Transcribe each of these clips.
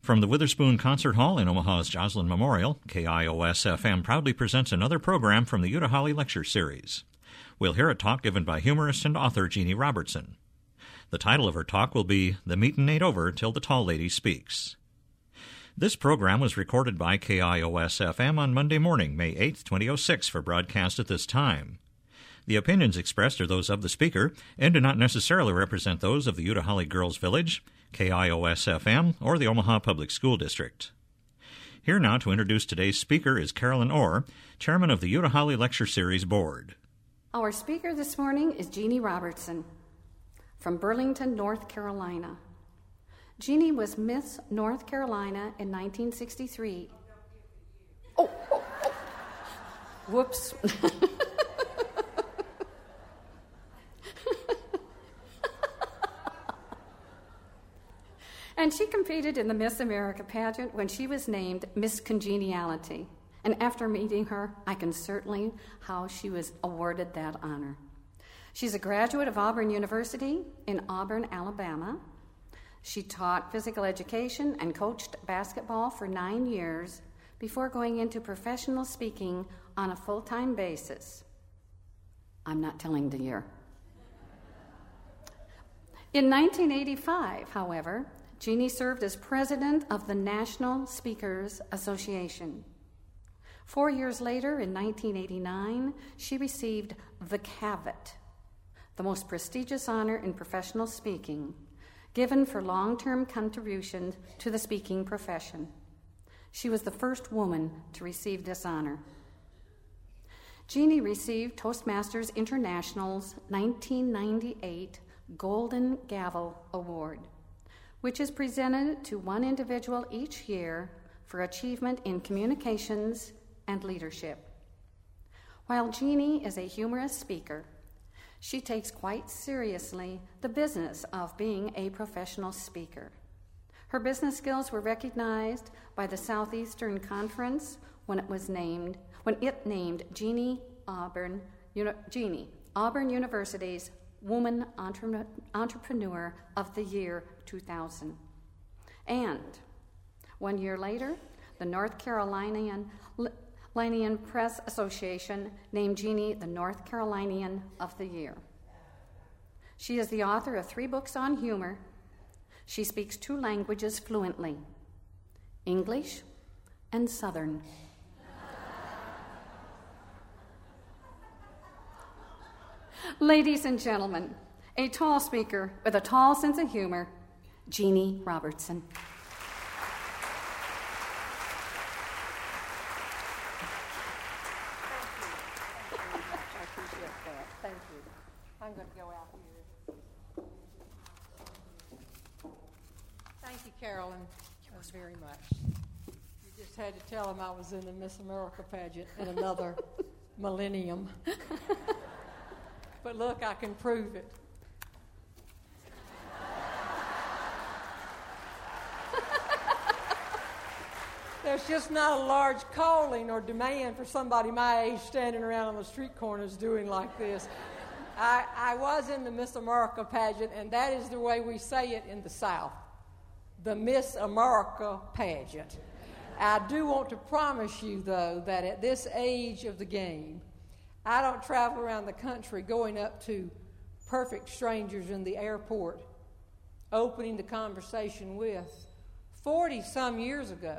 From the Witherspoon Concert Hall in Omaha's Joslyn Memorial, KIOS-FM proudly presents another program from the Utah Lecture Series. We'll hear a talk given by humorist and author Jeannie Robertson. The title of her talk will be The Meetin' Ain't Over Till the Tall Lady Speaks. This program was recorded by KIOS-FM on Monday morning, May 8, 2006, for broadcast at this time. The opinions expressed are those of the speaker and do not necessarily represent those of the Utah Girls Village, KIOS-FM, or the Omaha Public School District. Here now to introduce today's speaker is Carolyn Orr, chairman of the Utah Lecture Series Board. Our speaker this morning is Jeannie Robertson from Burlington, North Carolina. Jeannie was Miss North Carolina in 1963. Oh. Whoops. And she competed in the Miss America pageant when she was named Miss Congeniality. And after meeting her, I can certainly how she was awarded that honor. She's a graduate of Auburn University in Auburn, Alabama. She taught physical education and coached basketball for 9 years before going into professional speaking on a full-time basis. I'm not telling the year. In 1985, however, Jeannie served as president of the National Speakers Association. 4 years later, in 1989, she received the CAVIT, the most prestigious honor in professional speaking, given for long-term contributions to the speaking profession. She was the first woman to receive this honor. Jeannie received Toastmasters International's 1998 Golden Gavel Award, which is presented to one individual each year for achievement in communications and leadership. While Jeannie is a humorous speaker, she takes quite seriously the business of being a professional speaker. Her business skills were recognized by the Southeastern Conference when it named Jeannie Auburn University's Woman Entrepreneur of the Year 2000. And 1 year later, the North Carolinian Press Association named Jeannie the North Carolinian of the Year. She is the author of 3 books on humor. She speaks 2 languages fluently, English and Southern. Ladies and gentlemen, a tall speaker with a tall sense of humor, Jeannie Robertson. Thank you. I'm going to go out here. Thank you, Carolyn, very much. You just had to tell them I was in the Miss America pageant in another millennium. But look, I can prove it. There's just not a large calling or demand for somebody my age standing around on the street corners doing like this. I was in the Miss America pageant, and that is the way we say it in the South, the Miss America pageant. I do want to promise you, though, that at this age of the game, I don't travel around the country going up to perfect strangers in the airport, opening the conversation with. 40-some years ago,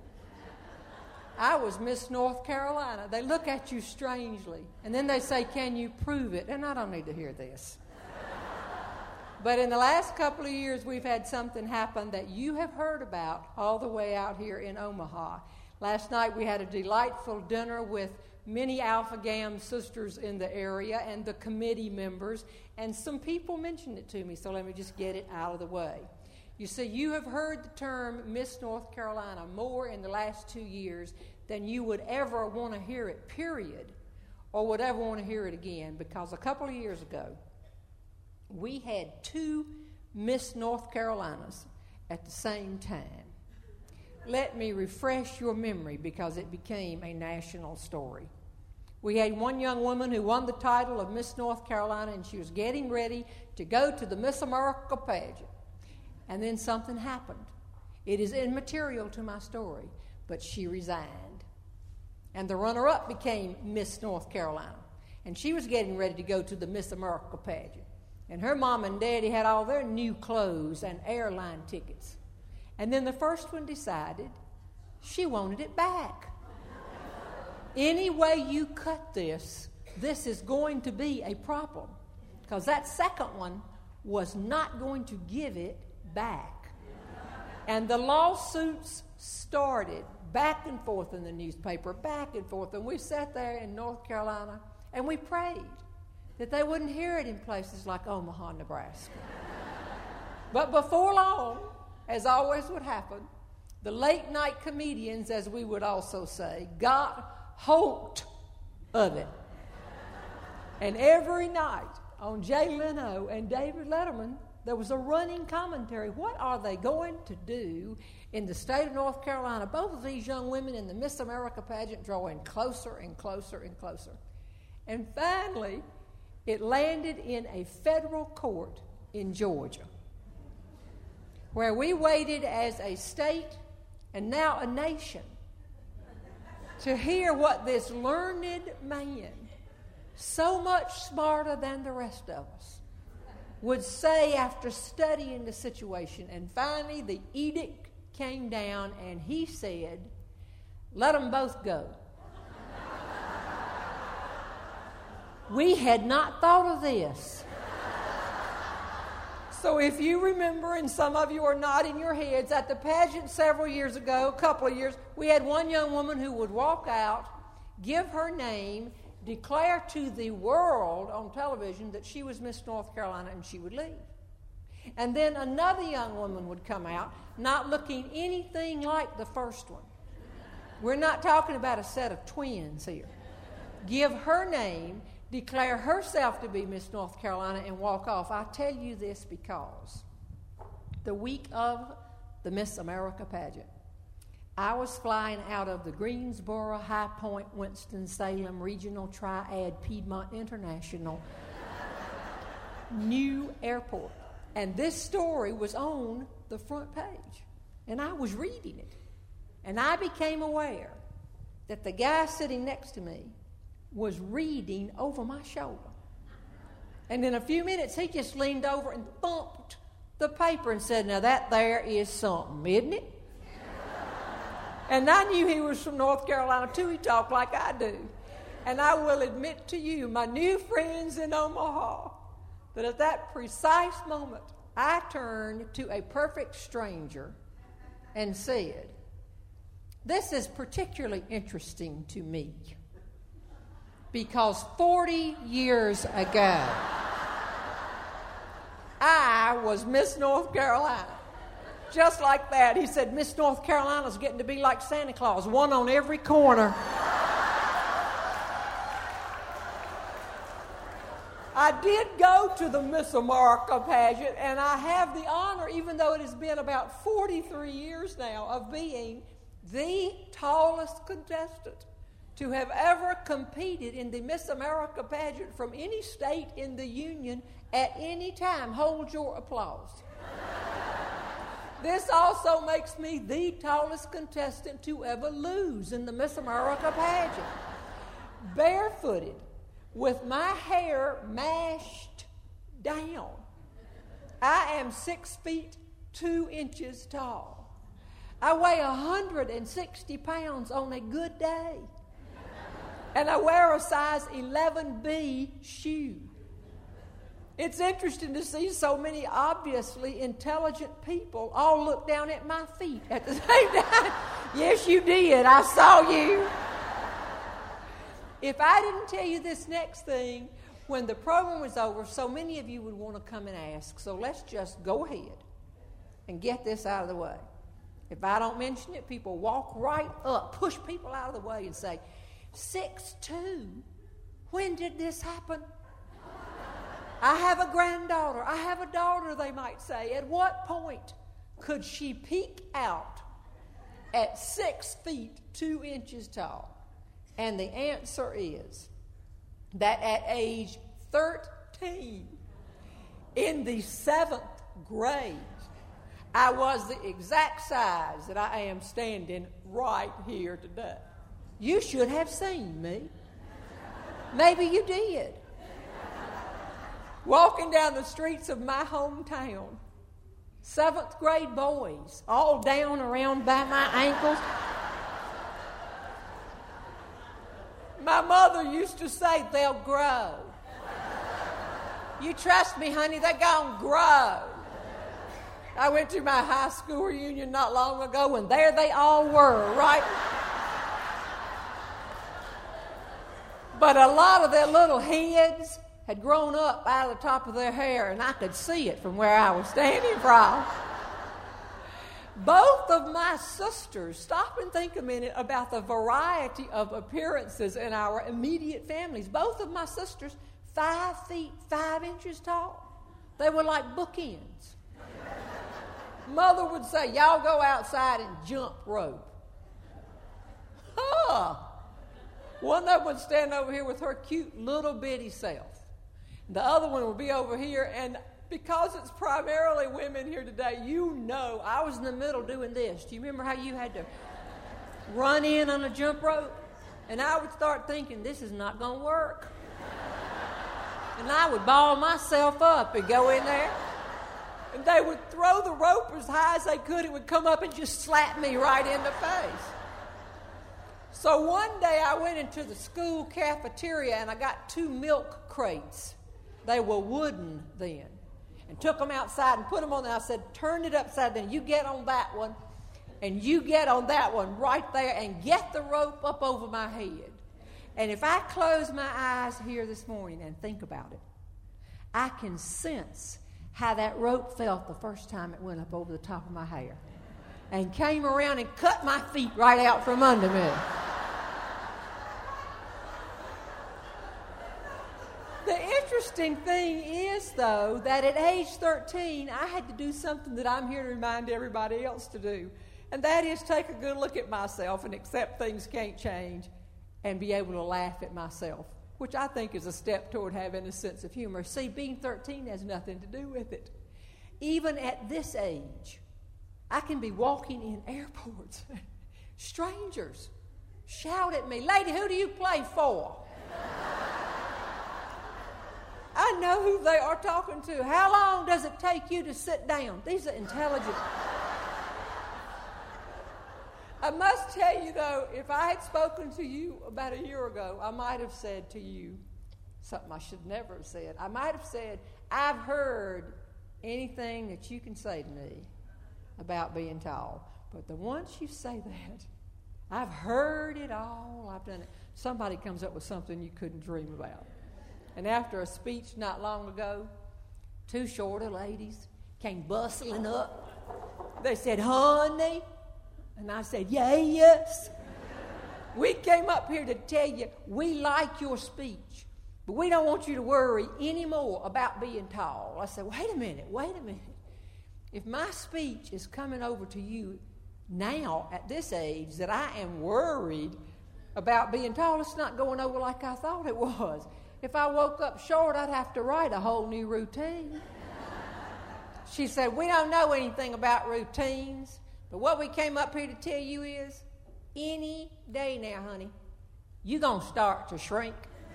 I was Miss North Carolina. They look at you strangely, and then they say, "Can you prove it?" And I don't need to hear this. But in the last couple of years, we've had something happen that you have heard about all the way out here in Omaha. Last night, we had a delightful dinner with many Alpha Gam sisters in the area and the committee members, and some people mentioned it to me, so let me just get it out of the way. You see, you have heard the term Miss North Carolina more in the last 2 years than you would ever want to hear it, period, or would ever want to hear it again, because a couple of years ago, we had 2 Miss North Carolinas at the same time. Let me refresh your memory, because it became a national story. We had one young woman who won the title of Miss North Carolina, and she was getting ready to go to the Miss America pageant. And then something happened. It is immaterial to my story, but she resigned. And the runner-up became Miss North Carolina. And she was getting ready to go to the Miss America pageant. And her mom and daddy had all their new clothes and airline tickets. And then the first one decided she wanted it back. Any way you cut this is going to be a problem. Because that second one was not going to give it back. And the lawsuits started back and forth in the newspaper, back and forth. And we sat there in North Carolina and we prayed that they wouldn't hear it in places like Omaha, Nebraska. But before long, as always would happen, the late night comedians, as we would also say, got hold of it. And every night on Jay Leno and David Letterman, there was a running commentary. What are they going to do in the state of North Carolina? Both of these young women in the Miss America pageant drawing closer and closer and closer. And finally, it landed in a federal court in Georgia, where we waited as a state and now a nation to hear what this learned man, so much smarter than the rest of us, would say after studying the situation. And finally, the edict came down, and he said, "Let them both go." We had not thought of this. So if you remember, and some of you are nodding your heads, at the pageant several years ago, a couple of years, we had one young woman who would walk out, give her name, declare to the world on television that she was Miss North Carolina, and she would leave. And then another young woman would come out, not looking anything like the first one. We're not talking about a set of twins here. Give her name, declare herself to be Miss North Carolina, and walk off. I tell you this because the week of the Miss America pageant, I was flying out of the Greensboro, High Point, Winston-Salem Regional Triad Piedmont International new airport. And this story was on the front page. And I was reading it. And I became aware that the guy sitting next to me was reading over my shoulder. And in a few minutes, he just leaned over and thumped the paper and said, "Now that there is something, isn't it?" And I knew he was from North Carolina, too. He talked like I do. And I will admit to you, my new friends in Omaha, that at that precise moment, I turned to a perfect stranger and said, "This is particularly interesting to me, because 40 years ago, I was Miss North Carolina." Just like that. He said, "Miss North Carolina's getting to be like Santa Claus, one on every corner." I did go to the Miss America pageant, and I have the honor, even though it has been about 43 years now, of being the tallest contestant to have ever competed in the Miss America pageant from any state in the Union at any time. Hold your applause. This also makes me the tallest contestant to ever lose in the Miss America pageant. Barefooted, with my hair mashed down. I am 6 feet 2 inches tall. I weigh 160 pounds on a good day. And I wear a size 11B shoe. It's interesting to see so many obviously intelligent people all look down at my feet at the same time. Yes, you did. I saw you. If I didn't tell you this next thing, when the program was over, so many of you would want to come and ask. So let's just go ahead and get this out of the way. If I don't mention it, people walk right up, push people out of the way and say, 6'2", when did this happen? I have a granddaughter. I have a daughter, they might say. At what point could she peek out at 6 feet 2 inches tall? And the answer is that at age 13, in the 7th grade, I was the exact size that I am standing right here today. You should have seen me. Maybe you did. Walking down the streets of my hometown, 7th grade boys, all down around by my ankles. My mother used to say, they'll grow. You trust me, honey, they're going to grow. I went to my high school reunion not long ago, and there they all were, right? But a lot of their little heads had grown up out of the top of their hair, and I could see it from where I was standing from. Both of my sisters, stop and think a minute about the variety of appearances in our immediate families. Both of my sisters, 5 feet 5 inches tall. They were like bookends. Mother would say, y'all go outside and jump rope. Huh. One of them would stand over here with her cute little bitty self. The other one would be over here, and because it's primarily women here today, you know I was in the middle doing this. Do you remember how you had to run in on a jump rope? And I would start thinking, this is not going to work. And I would ball myself up and go in there. And they would throw the rope as high as they could. It would come up and just slap me right in the face. So one day I went into the school cafeteria and I got 2 milk crates. They were wooden then. And took them outside and put them on there. I said, turn it upside down. You get on that one and you get on that one right there and get the rope up over my head. And if I close my eyes here this morning and think about it, I can sense how that rope felt the first time it went up over the top of my hair and came around and cut my feet right out from under me. The interesting thing is, though, that at age 13, I had to do something that I'm here to remind everybody else to do, and that is take a good look at myself and accept things can't change and be able to laugh at myself, which I think is a step toward having a sense of humor. See, being 13 has nothing to do with it. Even at this age, I can be walking in airports. Strangers shout at me, lady, who do you play for? I know who they are talking to. How long does it take you to sit down? These are intelligent. I must tell you, though, if I had spoken to you about a year ago, I might have said to you something I should never have said. I might have said, I've heard anything that you can say to me about being tall. But once you say that, I've heard it all. I've done it. Somebody comes up with something you couldn't dream about. And after a speech not long ago, 2 shorter ladies came bustling up. They said, honey. And I said, yes. We came up here to tell you we like your speech, but we don't want you to worry anymore about being tall. I said, wait a minute. If my speech is coming over to you now at this age that I am worried about being tall, it's not going over like I thought it was. If I woke up short, I'd have to write a whole new routine. She said, we don't know anything about routines, but what we came up here to tell you is, any day now, honey, you're going to start to shrink.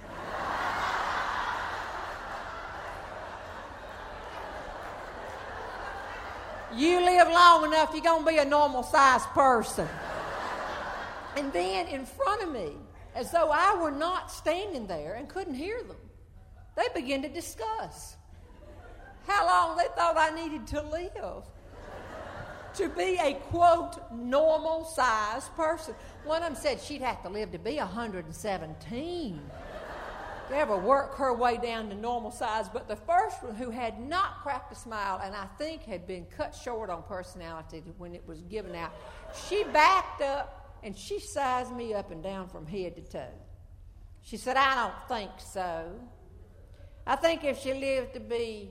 You live long enough, you're going to be a normal-sized person. And then in front of me, as though I were not standing there and couldn't hear them, they began to discuss how long they thought I needed to live to be a, quote, normal-sized person. One of them said she'd have to live to be 117 to ever work her way down to normal size. But the first one, who had not cracked a smile and I think had been cut short on personality when it was given out, she backed up and she sized me up and down from head to toe. She said, I don't think so. I think if she lives to be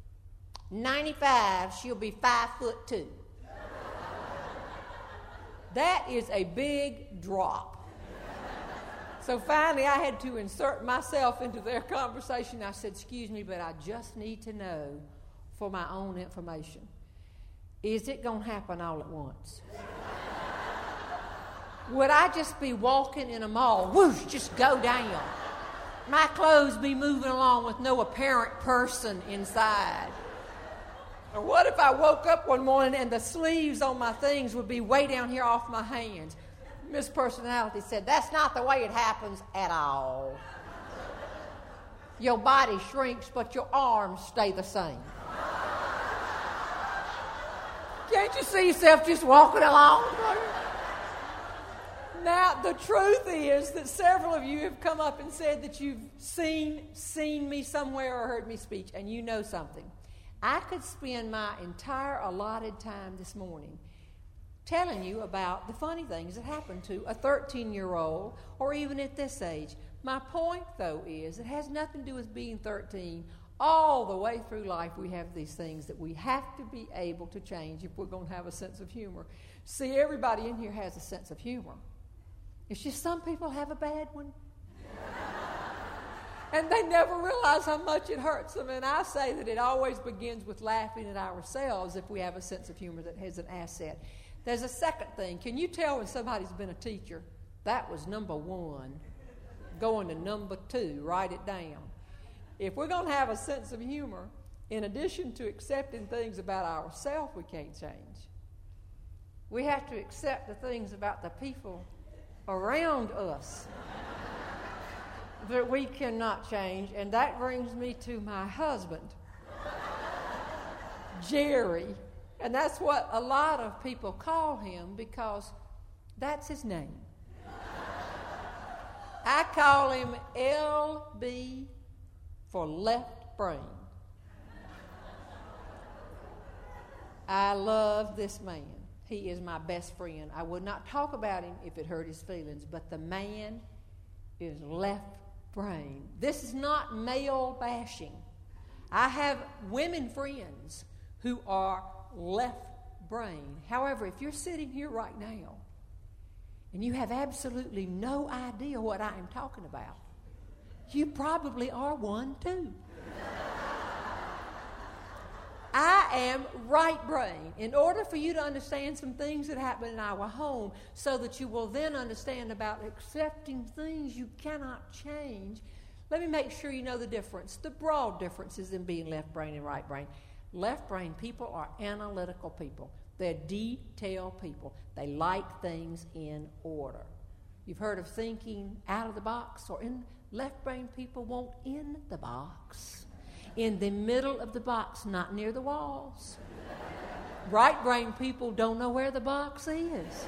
95, she'll be 5'2". That is a big drop. So finally, I had to insert myself into their conversation. I said, excuse me, but I just need to know for my own information. is it going to happen all at once? Would I just be walking in a mall, whoosh, just go down? My clothes be moving along with no apparent person inside? Or what if I woke up one morning and the sleeves on my things would be way down here off my hands? Miss Personality said, that's not the way it happens at all. Your body shrinks, but your arms stay the same. Can't you see yourself just walking along? Now, the truth is that several of you have come up and said that you've seen me somewhere or heard me speak, and you know something. I could spend my entire allotted time this morning telling you about the funny things that happen to a 13-year-old or even at this age. My point, though, is it has nothing to do with being 13. All the way through life, we have these things that we have to be able to change if we're going to have a sense of humor. See, everybody in here has a sense of humor. It's just some people have a bad one. And they never realize how much it hurts them. And I say that it always begins with laughing at ourselves if we have a sense of humor that has an asset. There's a second thing. Can you tell when somebody's been a teacher? That was number one. Going to number two. Write it down. If we're going to have a sense of humor, in addition to accepting things about ourselves we can't change, we have to accept the things about the people around us that we cannot change. And that brings me to my husband, Jerry. And that's what a lot of people call him because that's his name. I call him LB for left brain. I love this man. He is my best friend. I would not talk about him if it hurt his feelings, but the man is left brain. This is not male bashing. I have women friends who are left brain. However, if you're sitting here right now and you have absolutely no idea what I am talking about, you probably are one too. I am right brain. In order for you to understand some things that happen in our home so that you will then understand about accepting things you cannot change, let me make sure you know the difference. The broad differences in being left brain and right brain. Left brain people are analytical people. They're detail people. They like things in order. You've heard of thinking out of the box, or in left brain people want in the box. In the middle of the box, not near the walls. Right brain people don't know where the box is.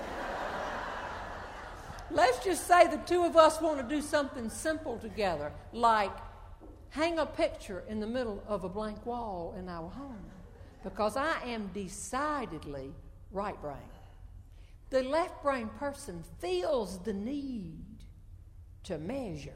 Let's just say the two of us want to do something simple together, like hang a picture in the middle of a blank wall in our home, because I am decidedly right brain. The left brain person feels the need to measure.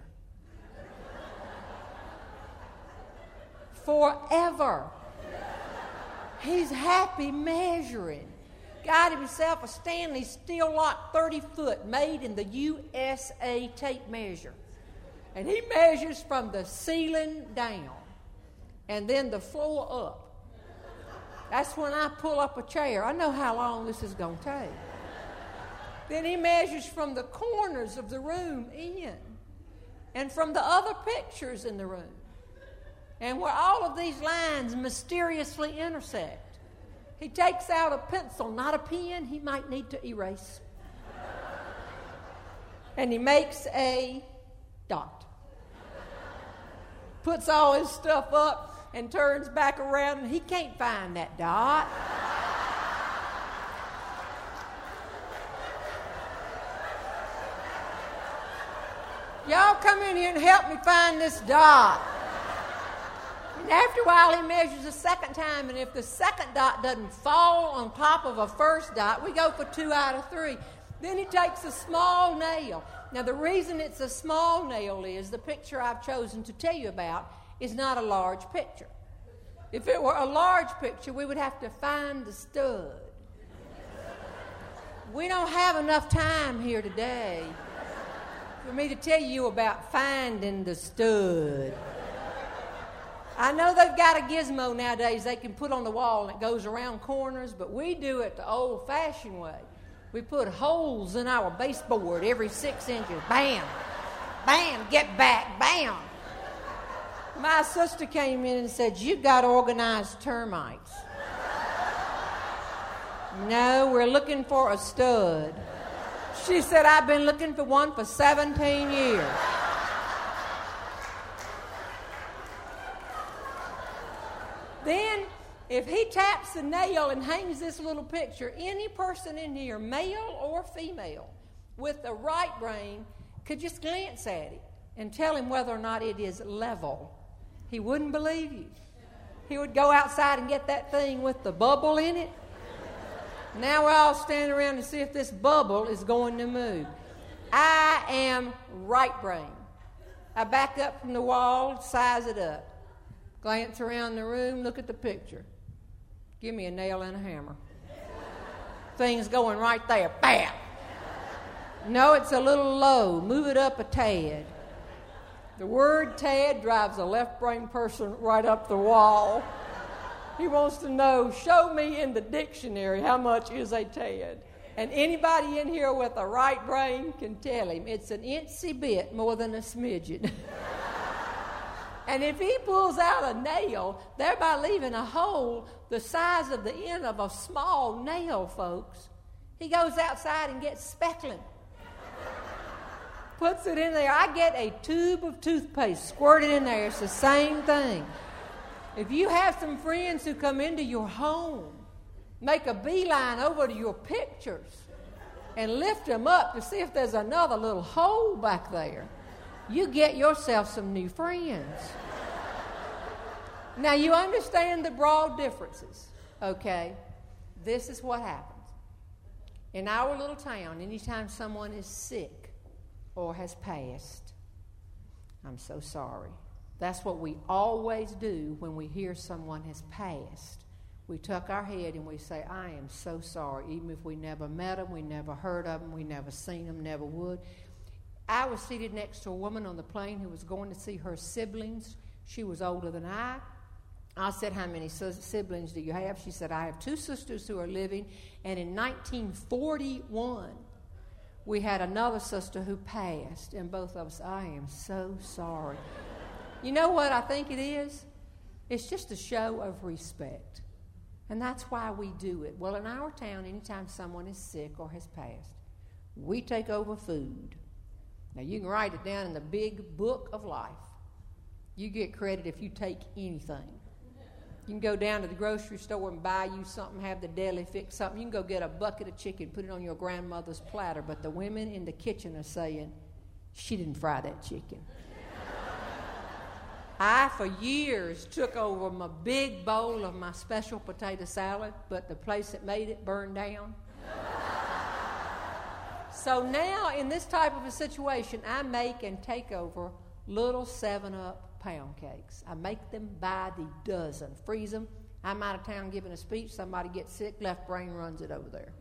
Forever. He's happy measuring. Got himself a Stanley Steel Lock 30-foot made in the USA tape measure. And he measures from the ceiling down and then the floor up. That's when I pull up a chair. I know how long this is going to take. Then he measures from the corners of the room in and from the other pictures in the room. And where all of these lines mysteriously intersect, he takes out a pencil, not a pen, he might need to erase. And he makes a dot. Puts all his stuff up and turns back around, and he can't find that dot. Y'all come in here and help me find this dot. And after a while, he measures a second time, and if the second dot doesn't fall on top of a first dot, we go for 2 out of 3. Then he takes a small nail. Now, the reason it's a small nail is the picture I've chosen to tell you about is not a large picture. If it were a large picture, we would have to find the stud. We don't have enough time here today for me to tell you about finding the stud. I know they've got a gizmo nowadays they can put on the wall and it goes around corners, but we do it the old-fashioned way. We put holes in our baseboard every 6 inches. Bam! Bam! Get back! Bam! My sister came in and said, "You got organized termites." "No, we're looking for a stud." She said, "I've been looking for one for 17 years. Then, if he taps the nail and hangs this little picture, any person in here, male or female, with the right brain, could just glance at it and tell him whether or not it is level. He wouldn't believe you. He would go outside and get that thing with the bubble in it. Now we're all standing around to see if this bubble is going to move. I am right brain. I back up from the wall, size it up. Glance around the room, look at the picture. Give me a nail and a hammer. Thing's going right there. Bam! No, it's a little low. Move it up a tad. The word tad drives a left brain person right up the wall. He wants to know, show me in the dictionary how much is a tad. And anybody in here with a right brain can tell him it's an incy bit more than a smidgen. And if he pulls out a nail, thereby leaving a hole the size of the end of a small nail, folks, he goes outside and gets speckling. Puts it in there. I get a tube of toothpaste squirted in there. It's the same thing. If you have some friends who come into your home, make a beeline over to your pictures and lift them up to see if there's another little hole back there. You get yourself some new friends. Now, you understand the broad differences, okay? This is what happens. In our little town, anytime someone is sick or has passed, "I'm so sorry." That's what we always do when we hear someone has passed. We tuck our head and we say, "I am so sorry," even if we never met them, we never heard of them, we never seen them, never would. I was seated next to a woman on the plane who was going to see her siblings. She was older than I. I said, "How many siblings do you have?" She said, "I have 2 sisters who are living, and in 1941, we had another sister who passed, and both of us, I am so sorry." You know what I think it is? It's just a show of respect. And that's why we do it. Well, in our town, anytime someone is sick or has passed, we take over food. Now, you can write it down in the big book of life. You get credit if you take anything. You can go down to the grocery store and buy you something, have the deli fix something. You can go get a bucket of chicken, put it on your grandmother's platter, but the women in the kitchen are saying, "She didn't fry that chicken." I, for years, took over my big bowl of my special potato salad, but the place that made it burned down. So now, in this type of a situation, I make and take over little 7-Up pound cakes. I make them by the dozen, freeze them. I'm out of town giving a speech, somebody gets sick, left brain runs it over there.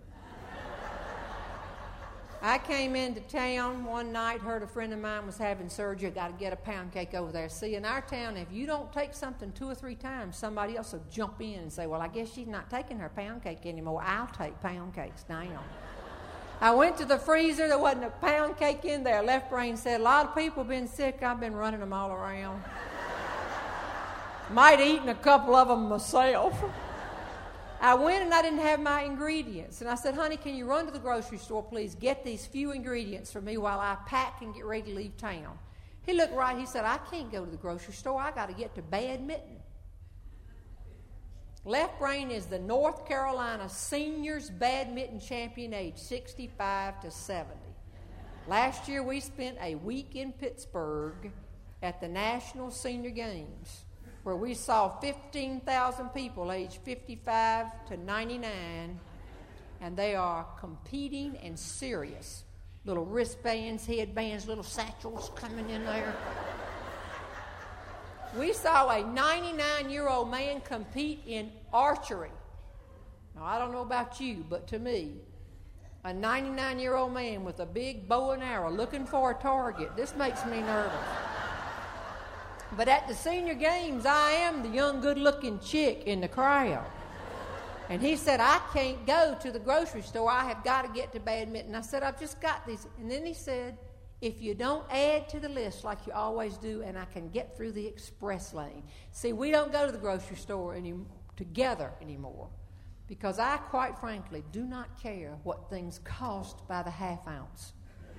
I came into town one night, heard a friend of mine was having surgery, got to get a pound cake over there. See, in our town, if you don't take something 2 or 3 times, somebody else will jump in and say, "Well, I guess she's not taking her pound cake anymore. I'll take pound cakes now." I went to the freezer, there wasn't a pound cake in there. Left brain said, "A lot of people have been sick, I've been running them all around. Might have eaten a couple of them myself." I went and I didn't have my ingredients. And I said, "Honey, can you run to the grocery store, please? Get these few ingredients for me while I pack and get ready to leave town." He looked right. He said, "I can't go to the grocery store. I got to get to badminton." Left brain is the North Carolina seniors badminton champion, age 65 to 70. Last year we spent a week in Pittsburgh at the National Senior Games, where we saw 15,000 people aged 55 to 99, and they are competing and serious. Little wristbands, headbands, little satchels coming in there. We saw a 99-year-old man compete in archery. Now, I don't know about you, but to me, a 99-year-old man with a big bow and arrow looking for a target, this makes me nervous. But at the senior games, I am the young, good-looking chick in the crowd. And he said, I can't go to the grocery store. I have got to get to badminton. I said, I've just got these. And then he said, if you don't add to the list like you always do, and I can get through the express lane. See, we don't go to the grocery store together anymore because I, quite frankly, do not care what things cost by the half ounce.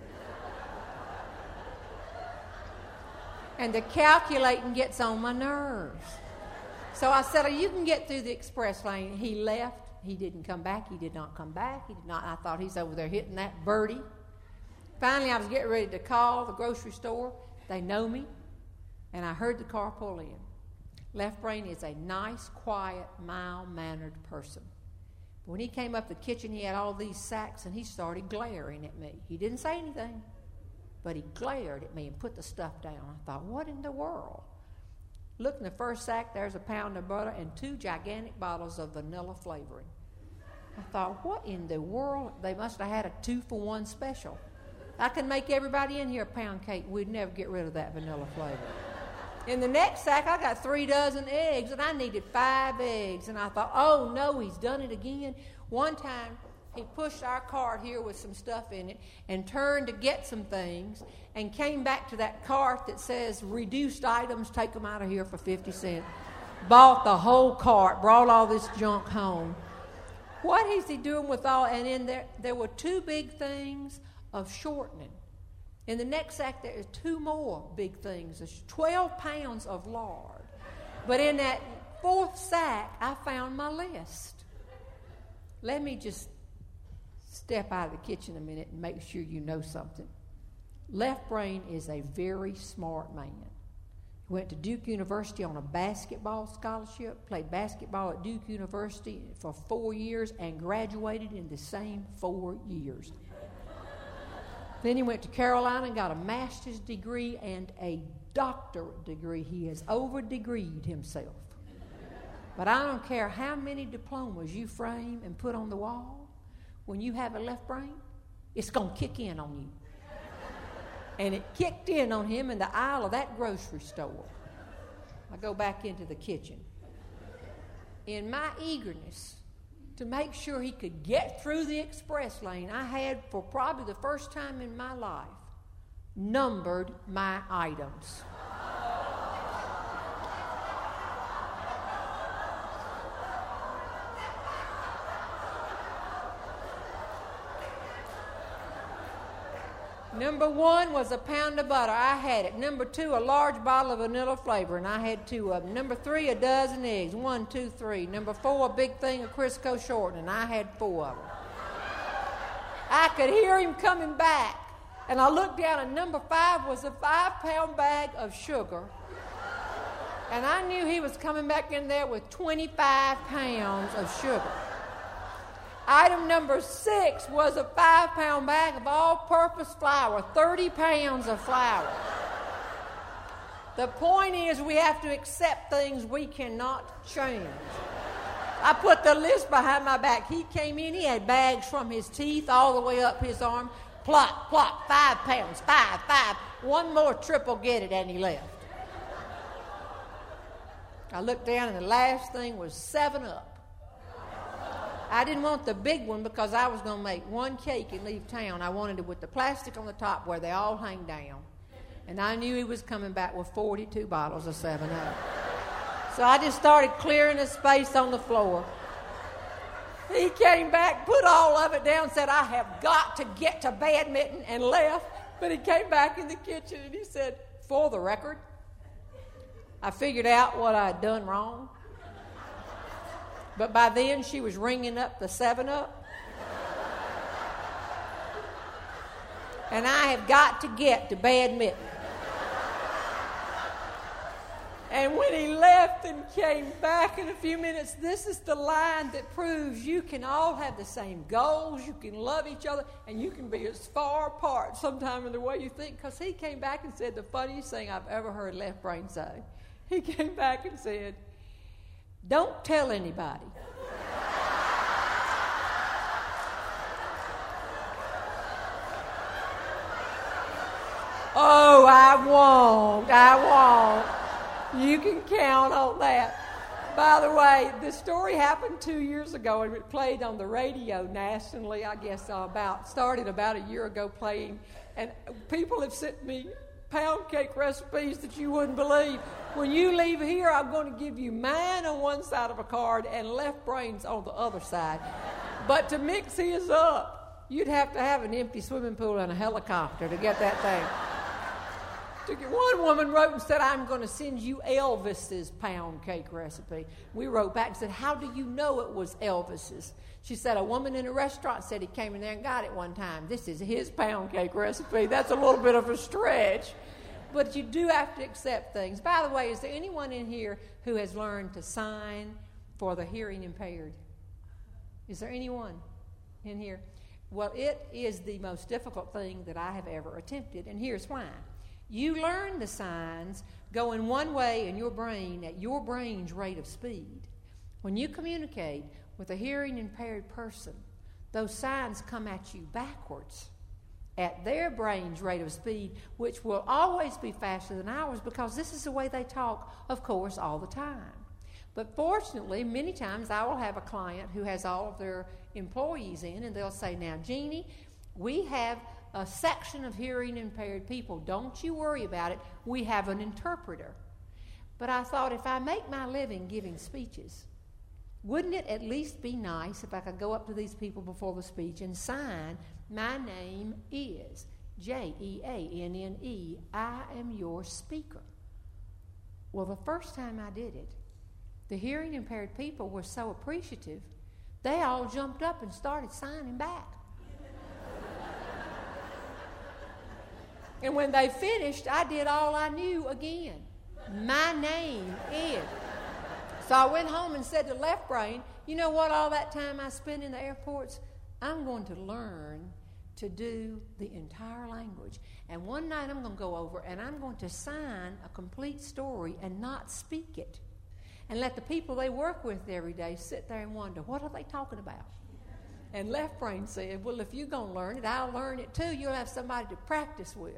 And the calculating gets on my nerves. So I said, you can get through the express lane. He left. He didn't come back. He did not come back. He did not. I thought he's over there hitting that birdie. Finally, I was getting ready to call the grocery store. They know me. And I heard the car pull in. Left Brain is a nice, quiet, mild-mannered person. But when he came up the kitchen, he had all these sacks, and he started glaring at me. He didn't say anything, but he glared at me and put the stuff down. I thought, what in the world? Look in the first sack, there's a pound of butter and 2 gigantic bottles of vanilla flavoring. I thought, what in the world? They must have had a 2-for-1 special. I can make everybody in here a pound cake. We'd never get rid of that vanilla flavor. In the next sack, I got 3 dozen eggs, and I needed 5 eggs. And I thought, oh, no, he's done it again. One time, he pushed our cart here with some stuff in it and turned to get some things and came back to that cart that says, reduced items, take them out of here for 50 cents. Bought the whole cart, brought all this junk home. What is he doing with all? And in there were 2 big things of shortening. In the next sack, there are 2 more big things. There's 12 pounds of lard. But in that 4th sack, I found my list. Let me just step out of the kitchen a minute and make sure you know something. Left Brain is a very smart man. He went to Duke University on a basketball scholarship, played basketball at Duke University for 4 years, and graduated in the same 4 years. Then he went to Carolina and got a master's degree and a doctorate degree. He has over-degreed himself. But I don't care how many diplomas you frame and put on the wall, when you have a left brain, it's going to kick in on you. And it kicked in on him in the aisle of that grocery store. I go back into the kitchen. In my eagerness to make sure he could get through the express lane, I had, for probably the first time in my life, numbered my items. Number 1 was a pound of butter. I had it. Number 2, a large bottle of vanilla flavor, and I had 2 of them. Number 3, a dozen eggs. 1, 2, 3. Number 4, a big thing of Crisco shortening, and I had 4 of them. I could hear him coming back, and I looked down, and number 5 was a 5-pound bag of sugar. And I knew he was coming back in there with 25 pounds of sugar. Item number 6 was a 5-pound bag of all-purpose flour, 30 pounds of flour. The point is we have to accept things we cannot change. I put the list behind my back. He came in, he had bags from his teeth all the way up his arm. Plop, plop, 5 pounds, 5. One more trip will get it, and he left. I looked down, and the last thing was 7-Up. I didn't want the big one because I was going to make 1 cake and leave town. I wanted it with the plastic on the top where they all hang down. And I knew he was coming back with 42 bottles of 7-Up. So I just started clearing the space on the floor. He came back, put all of it down, said, I have got to get to badminton, and left. But he came back in the kitchen and he said, for the record, I figured out what I had done wrong. But by then, she was ringing up the 7-Up. And I have got to get to badminton. And when he left and came back in a few minutes, this is the line that proves you can all have the same goals, you can love each other, and you can be as far apart sometime in the way you think. Because he came back and said the funniest thing I've ever heard Left Brain say. He came back and said, don't tell anybody. Oh, I won't. you can count on that. By the way, this story happened 2 years ago, and it played on the radio nationally, I guess, started about a year ago playing. And people have sent me pound cake recipes that you wouldn't believe. When you leave here, I'm going to give you mine on one side of a card and left brains on the other side. But to mix his up, you'd have to have an empty swimming pool and a helicopter to get that thing. One woman wrote and said, I'm going to send you Elvis's pound cake recipe. We wrote back and said, how do you know it was Elvis's? She said, a woman in a restaurant said he came in there and got it one time. This is his pound cake recipe. That's a little bit of a stretch. But you do have to accept things. By the way, is there anyone in here who has learned to sign for the hearing impaired? Is there anyone in here? Well, it is the most difficult thing that I have ever attempted, and here's why. You learn the signs going one way in your brain at your brain's rate of speed. When you communicate with a hearing impaired person, those signs come at you backwards at their brain's rate of speed, which will always be faster than ours because this is the way they talk, of course, all the time. But fortunately, many times I will have a client who has all of their employees in, and they'll say, now, Jeannie, we have a section of hearing impaired people. Don't you worry about it. We have an interpreter. But I thought, if I make my living giving speeches, wouldn't it at least be nice if I could go up to these people before the speech and sign, my name is Jeanne, I am your speaker. Well, the first time I did it, the hearing impaired people were so appreciative, they all jumped up and started signing back. And when they finished, I did all I knew again. My name is. So I went home and said to left brain, you know what, all that time I spent in the airports, I'm going to learn to do the entire language. And one night I'm going to go over and I'm going to sign a complete story and not speak it. And let the people they work with every day sit there and wonder, what are they talking about? And left brain said, well, if you're going to learn it, I'll learn it too. You'll have somebody to practice with.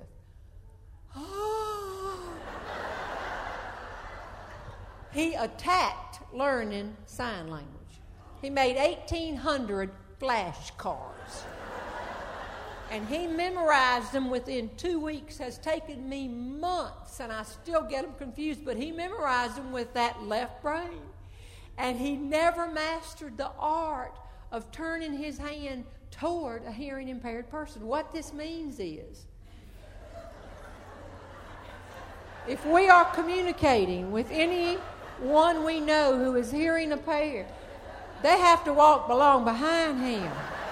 He attacked learning sign language. He made 1,800 flashcards. And he memorized them within 2 weeks. Has taken me months, and I still get them confused, but he memorized them with that left brain. And he never mastered the art of turning his hand toward a hearing impaired person. What this means is, if we are communicating with anyone we know who is hearing impaired, they have to walk along behind him.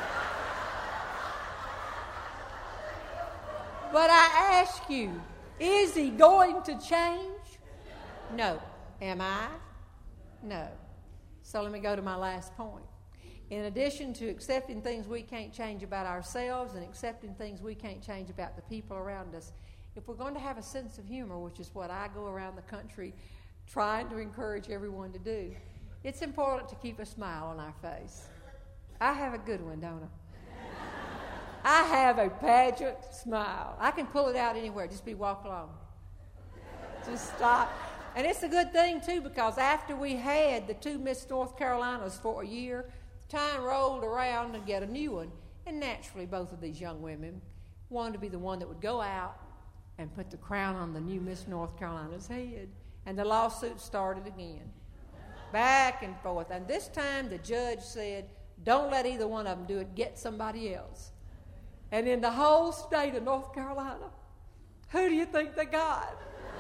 But I ask you, is he going to change? No. Am I? No. So let me go to my last point. In addition to accepting things we can't change about ourselves and accepting things we can't change about the people around us, if we're going to have a sense of humor, which is what I go around the country trying to encourage everyone to do, it's important to keep a smile on our face. I have a good one, don't I? I have a pageant smile. I can pull it out anywhere. Just be walk along. Just stop. And it's a good thing, too, because after we had the 2 Miss North Carolinas for a year, time rolled around to get a new one. And naturally, both of these young women wanted to be the one that would go out and put the crown on the new Miss North Carolina's head. And the lawsuit started again. Back and forth. And this time the judge said, don't let either one of them do it. Get somebody else. And in the whole state of North Carolina, who do you think they got?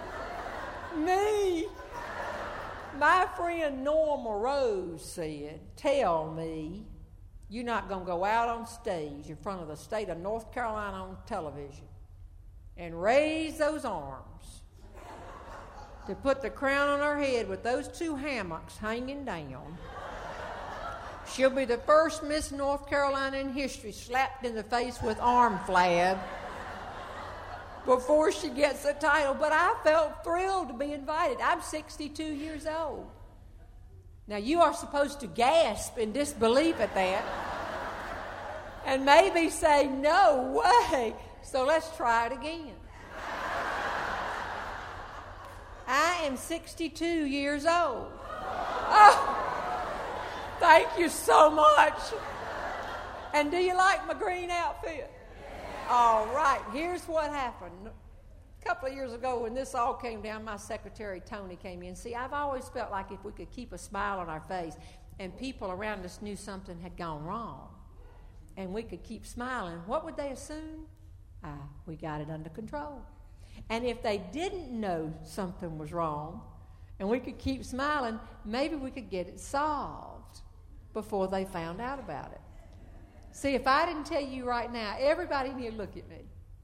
Me. My friend Norma Rose said, tell me you're not going to go out on stage in front of the state of North Carolina on television and raise those arms to put the crown on her head with those 2 hammocks hanging down. She'll be the first Miss North Carolina in history slapped in the face with arm flab before she gets the title. But I felt thrilled to be invited. I'm 62 years old. Now, you are supposed to gasp in disbelief at that and maybe say, no way. So let's try it again. I am 62 years old. Oh, thank you so much. And do you like my green outfit? All right, here's what happened. A couple of years ago when this all came down, my secretary, Tony, came in. See, I've always felt like if we could keep a smile on our face and people around us knew something had gone wrong and we could keep smiling, what would they assume? We got it under control. And if they didn't know something was wrong and we could keep smiling, maybe we could get it solved before they found out about it. See, if I didn't tell you right now, everybody in here look at me.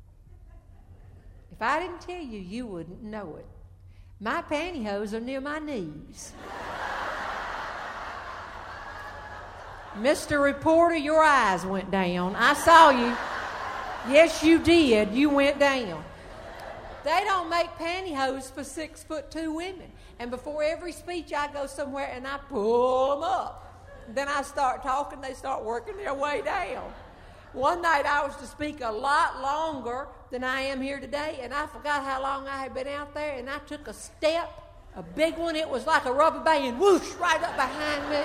If I didn't tell you, you wouldn't know it. My pantyhose are near my knees. Mr. Reporter, your eyes went down. I saw you. Yes, you did. You went down. They don't make pantyhose for 6'2" women. And before every speech, I go somewhere and I pull them up. Then I start talking, they start working their way down. One night I was to speak a lot longer than I am here today, and I forgot how long I had been out there, and I took a step, a big one. It was like a rubber band, whoosh, right up behind me.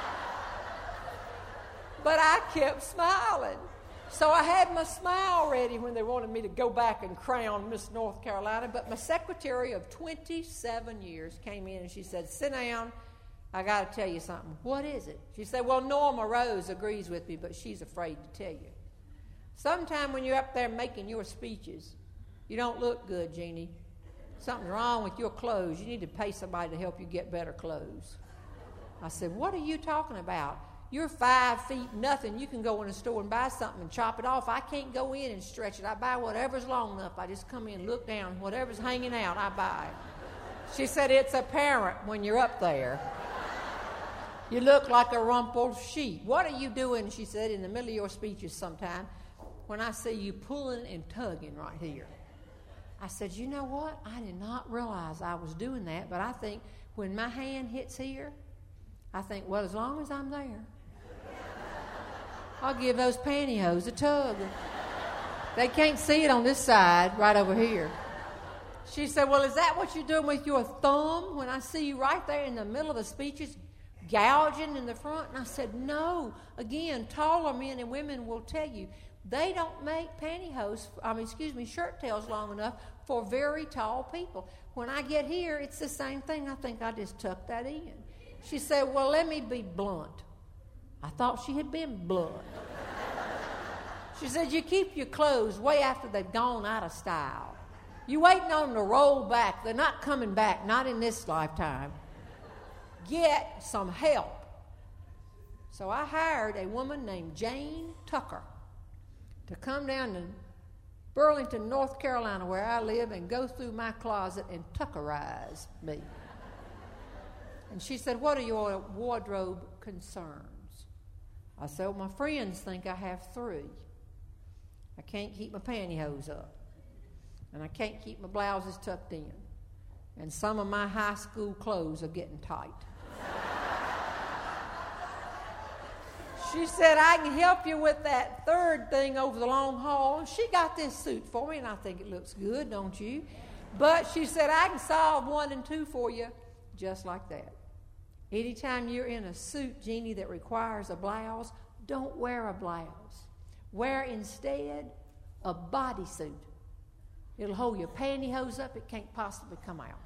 But I kept smiling. So I had my smile ready when they wanted me to go back and crown Miss North Carolina. But my secretary of 27 years came in and she said, "Sit down. I got to tell you something." "What is it?" She said, "Well, Norma Rose agrees with me, but she's afraid to tell you. Sometime when you're up there making your speeches, you don't look good, Jeannie. Something's wrong with your clothes. You need to pay somebody to help you get better clothes." I said, "What are you talking about? You're 5 feet nothing. You can go in a store and buy something and chop it off. I can't go in and stretch it. I buy whatever's long enough. I just come in, look down. Whatever's hanging out, I buy." She said, "It's apparent when you're up there. You look like a rumpled sheep. What are you doing," she said, "in the middle of your speeches sometime when I see you pulling and tugging right here?" I said, "You know what? I did not realize I was doing that, but I think when my hand hits here, I think, well, as long as I'm there, I'll give those pantyhose a tug. They can't see it on this side, right over here." She said, "Well, is that what you're doing with your thumb when I see you right there in the middle of the speeches, gouging in the front?" And I said, "No. Again, taller men and women will tell you they don't make shirt tails long enough for very tall people. When I get here, it's the same thing. I think I just tuck that in." She said, "Well, let me be blunt." I thought she had been blunt. She said, "You keep your clothes way after they've gone out of style. You waiting on them to roll back. They're not coming back, not in this lifetime. Get some help." So I hired a woman named Jane Tucker to come down to Burlington, North Carolina, where I live, and go through my closet and tuckerize me. And she said, "What are your wardrobe concerns?" I said, "Well, my friends think I have 3. I can't keep my pantyhose up, and I can't keep my blouses tucked in, and some of my high school clothes are getting tight." She said, "I can help you with that 3rd thing over the long haul." And she got this suit for me, and I think it looks good, don't you? But she said, "I can solve 1 and 2 for you just like that." Anytime you're in a suit, Jeannie, that requires a blouse, don't wear a blouse. Wear instead a bodysuit. It'll hold your pantyhose up. It can't possibly come out.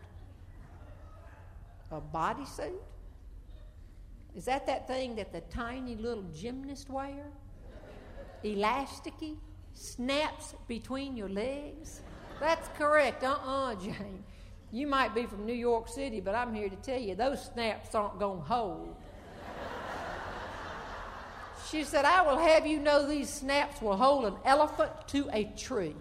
A bodysuit? Is that thing that the tiny little gymnasts wear? Elasticy? Snaps between your legs? That's correct. Jane. You might be from New York City, but I'm here to tell you, those snaps aren't going to hold. She said, "I will have you know these snaps will hold an elephant to a tree."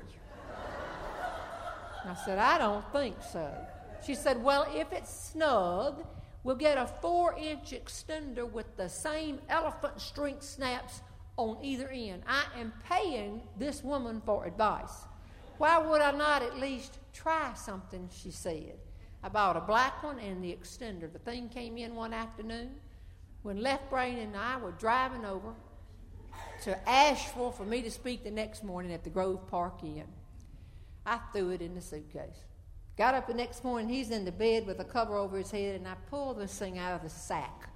I said, "I don't think so." She said, "Well, if it's snug, we'll get a 4-inch extender with the same elephant strength snaps on either end. I am paying this woman for advice. Why would I not at least try something?" she said. I bought a black one and the extender. The thing came in one afternoon when Left Brain and I were driving over to Asheville for me to speak the next morning at the Grove Park Inn. I threw it in the suitcase. Got up the next morning, he's in the bed with a cover over his head, and I pulled this thing out of the sack.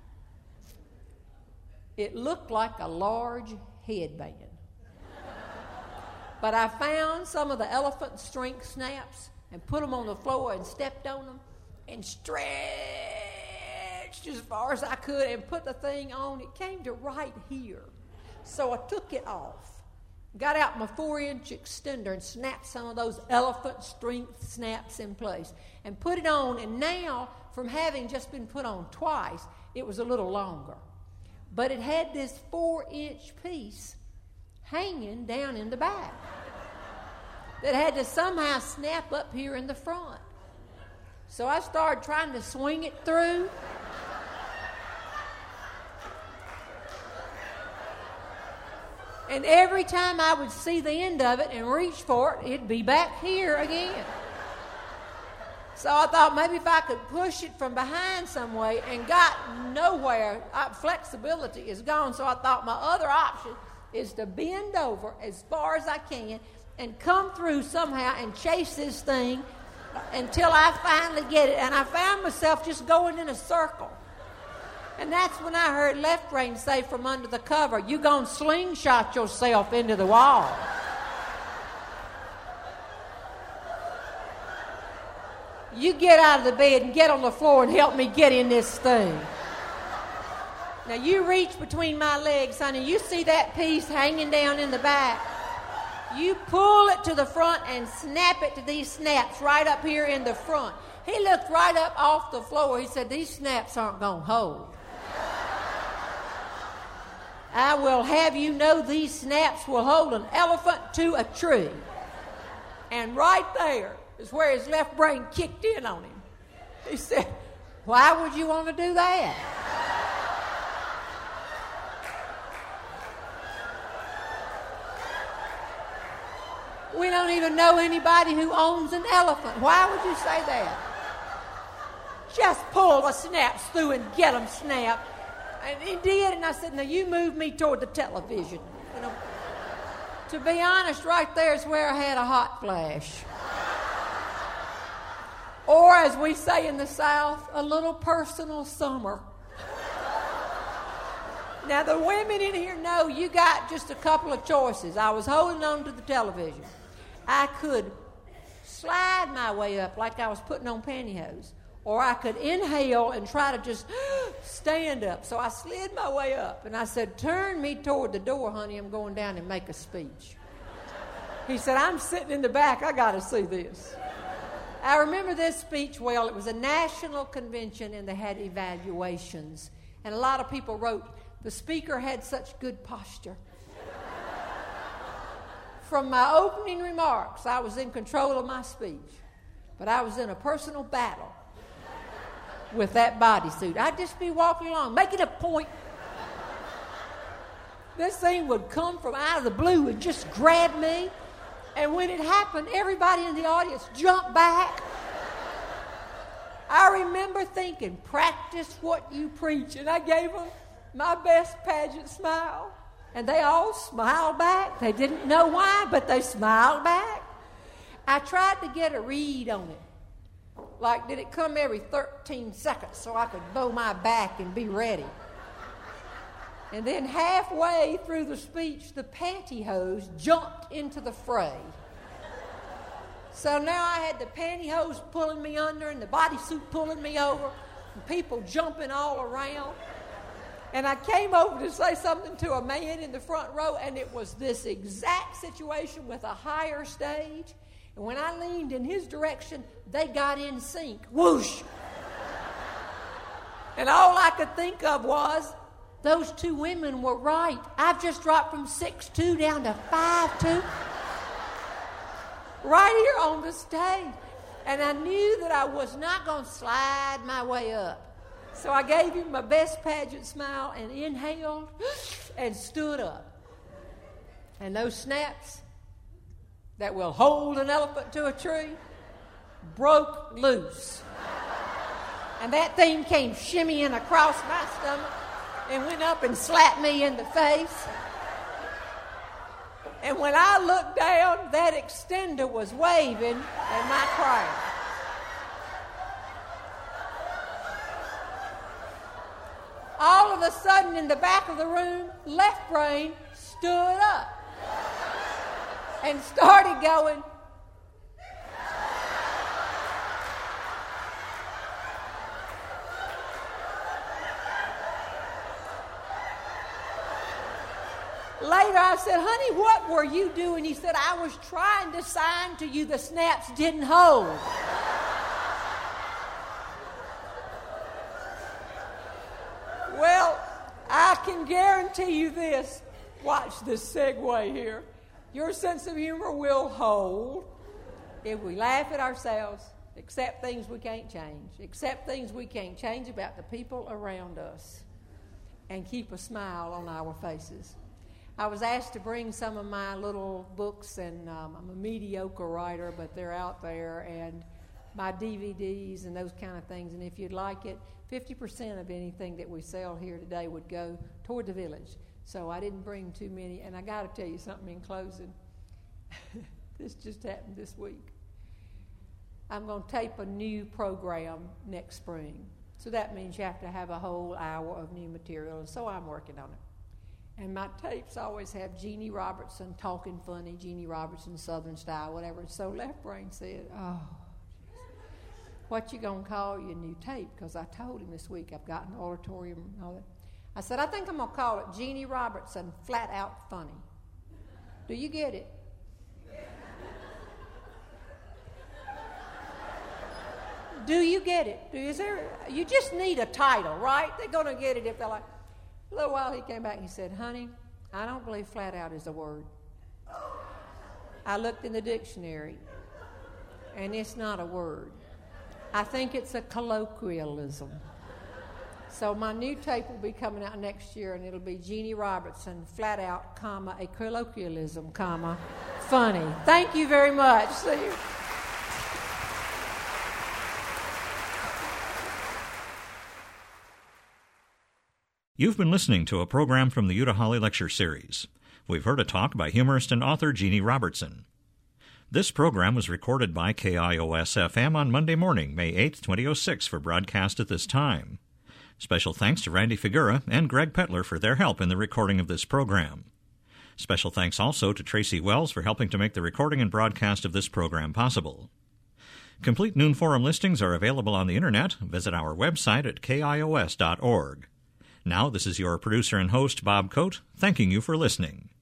It looked like a large headband. But I found some of the elephant strength snaps and put them on the floor and stepped on them and stretched as far as I could and put the thing on. It came to right here. So I took it off, got out my 4-inch extender and snapped some of those elephant strength snaps in place and put it on. And now, from having just been put on twice, it was a little longer. But it had this 4-inch piece hanging down in the back that had to somehow snap up here in the front. So I started trying to swing it through. And every time I would see the end of it and reach for it, it'd be back here again. So I thought maybe if I could push it from behind some way, and got nowhere. Flexibility is gone. So I thought my other option is to bend over as far as I can and come through somehow and chase this thing until I finally get it. And I found myself just going in a circle. And that's when I heard Left Brain say from under the cover, "You gonna slingshot yourself into the wall." You get out of the bed and get on the floor and help me get in this thing. Now you reach between my legs, honey. You see that piece hanging down in the back. You pull it to the front and snap it to these snaps right up here in the front. He looked right up off the floor. He said, "These snaps aren't going to hold. I will have you know these snaps will hold an elephant to a tree." And right there is where his left brain kicked in on him. He said, "Why would you want to do that?" We don't even know anybody who owns an elephant. Why would you say that? Just pull the snaps through and get them snapped. And he did, and I said, "Now you move me toward the television." You know, to be honest, right there is where I had a hot flash. Or, as we say in the South, a little personal summer. Now, the women in here know you got just a couple of choices. I was holding on to the television. I could slide my way up like I was putting on pantyhose, or I could inhale and try to just stand up. So I slid my way up, and I said, "Turn me toward the door, honey. I'm going down and make a speech." He said, "I'm sitting in the back. I got to see this." I remember this speech well. It was a national convention, and they had evaluations. And a lot of people wrote, "The speaker had such good posture." From my opening remarks, I was in control of my speech. But I was in a personal battle with that bodysuit. I'd just be walking along, making a point. This thing would come from out of the blue and just grab me. And when it happened, everybody in the audience jumped back. I remember thinking, "Practice what you preach." And I gave them my best pageant smile. And they all smiled back. They didn't know why, but they smiled back. I tried to get a read on it. Like, did it come every 13 seconds so I could bow my back and be ready? And then halfway through the speech, the pantyhose jumped into the fray. So now I had the pantyhose pulling me under and the bodysuit pulling me over and people jumping all around. And I came over to say something to a man in the front row, and it was this exact situation with a higher stage. And when I leaned in his direction, they got in sync. Whoosh! And all I could think of was, those two women were right. I've just dropped from 6'2" down to 5'2". Right here on the stage. And I knew that I was not going to slide my way up. So I gave him my best pageant smile and inhaled and stood up. And those snaps that will hold an elephant to a tree broke loose. And that thing came shimmying across my stomach and went up and slapped me in the face. And when I looked down, that extender was waving at my crowd. of a sudden, in the back of the room, Left Brain stood up and started going. Later, I said, honey, what were you doing? He said, I was trying to sign to you. The snaps didn't hold. Well, I can guarantee you this. Watch this segue here. Your sense of humor will hold if we laugh at ourselves, accept things we can't change, accept things we can't change about the people around us, and keep a smile on our faces. I was asked to bring some of my little books, and I'm a mediocre writer, but they're out there, and my DVDs and those kind of things. And if you'd like it, 50% of anything that we sell here today would go toward the village. So I didn't bring too many. And I got to tell you something in closing. This just happened this week. I'm going to tape a new program next spring. So that means you have to have a whole hour of new material. And so I'm working on it. And my tapes always have Jeannie Robertson talking funny, Jeannie Robertson Southern style, whatever. So Left Brain said, oh, what you going to call your new tape? Because I told him this week I've got an auditorium and all that. I said, I think I'm going to call it Jeannie Robertson Flat Out Funny. Do you get it? Do you get it? You just need a title, right? They're going to get it if they're like. A little while he came back and he said, honey, I don't believe flat out is a word. I looked in the dictionary, and it's not a word. I think it's a colloquialism. So my new tape will be coming out next year, and it'll be Jeannie Robertson, flat out, comma, a colloquialism, comma, funny. Thank you very much. See you. You've been listening to a program from the Utah Holly Lecture Series. We've heard a talk by humorist and author Jeannie Robertson. This program was recorded by KIOS-FM on Monday morning, May 8, 2006, for broadcast at this time. Special thanks to Randy Figura and Greg Petler for their help in the recording of this program. Special thanks also to Tracy Wells for helping to make the recording and broadcast of this program possible. Complete Noon Forum listings are available on the Internet. Visit our website at kios.org. Now, this is your producer and host, Bob Coate, thanking you for listening.